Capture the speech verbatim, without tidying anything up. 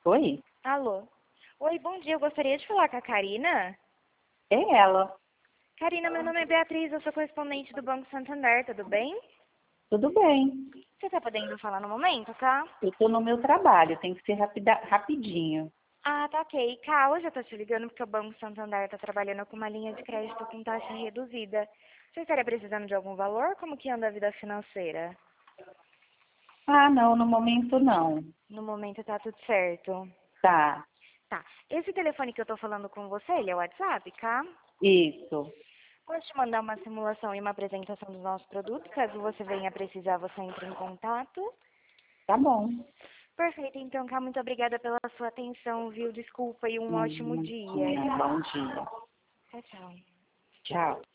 Oi, Alô? Oi, bom dia. Eu gostaria de falar com a Karina. é ela. Karina, meu nome é Beatriz, eu sou correspondente do Banco Santander, tudo bem? Tudo bem. Você tá podendo falar no momento, tá? Eu estou no meu trabalho, tem que ser rapida, rapidinho. Ah, tá ok. Cá, hoje eu tô te ligando porque o Banco Santander tá trabalhando com uma linha de crédito com taxa reduzida. Você estaria precisando de algum valor? Como que anda a vida financeira? Ah, não, no momento não. No momento tá tudo certo. Tá, Tá. Esse telefone que eu tô falando com você, ele é o WhatsApp, tá? isso. Posso te mandar uma simulação e uma apresentação dos nossos produtos, caso você venha precisar, você entre em contato. Tá bom. Perfeito, então, Cá, muito obrigada pela sua atenção, viu? Desculpa e um ótimo Hum, dia. hum, bom dia. Tchau, tchau. Tchau.